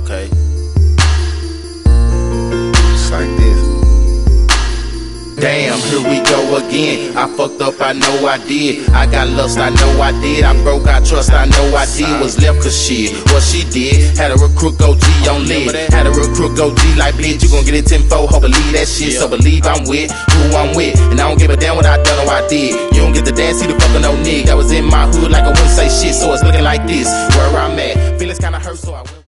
Okay. It's like this. Damn, here we go again. I fucked up, I know I did. I got lust, I know I did. I broke, I trust, I know I did. Was left cause shit, what she did. Had a recruit OG on lead. Had a recruit OG like bitch. You gon' get it 10-4, hope believe that shit. So believe I'm with who I'm with. And I don't give a damn what I done or I did. You don't get the dance, see the fucking no nigga. I was in my hood like I wouldn't say shit. So it's looking like this, where I'm at. Feelings kinda hurt, so I went.